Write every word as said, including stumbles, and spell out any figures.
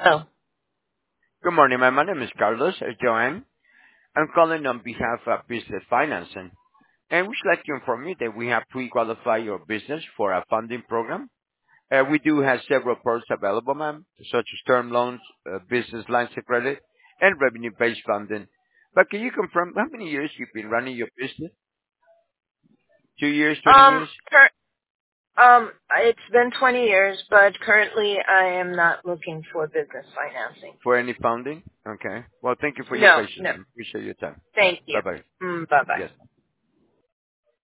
Oh, Good morning, ma'am. My name is Carlos uh, Joanne. I'm calling on behalf of Business Financing, and we'd like to inform you that we have pre-qualified your business for a funding program. Uh, we do have several products available, ma'am, such as term loans, uh, business lines of credit, and revenue-based funding. But can you confirm how many years you've been running your business? Two years, twenty um, years? cur- um, it's been twenty years, but currently I am not looking for business financing. For any funding? Okay. Well, thank you for your No, patience, no. ma'am. Appreciate your time. Thank you. Bye-bye. Mm, bye bye. Yes.